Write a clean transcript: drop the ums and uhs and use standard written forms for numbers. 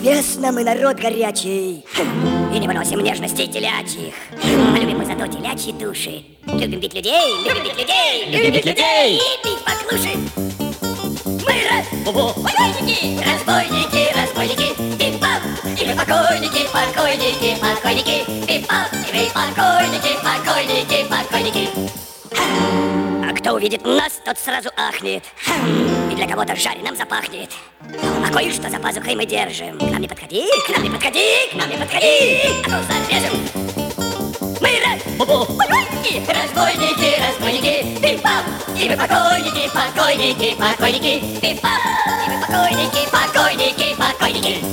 Известно, мы народ горячий и не выносим нежностей телячьих. А любим мы зато телячьи души. Любим бить людей, любим бить людей, любим бить людей и бить поклуши. Мы разбойники, разбойники, разбойники, пип-пап. И мы покойники, покойники, покойники, пип-пап. И мы покойники, покойники, покойники. А кто увидит нас, тот сразу ахнет. И для кого-то жареным запахнет. А кое-что за пазухой мы держим. К нам не подходи, к нам не подходи, к нам не подходи, а то зарежем. Мы разбойники, разбойники, разбойники, пип-пап. И мы покойники, покойники, покойники, пип-пап. И мы покойники, покойники, покойники.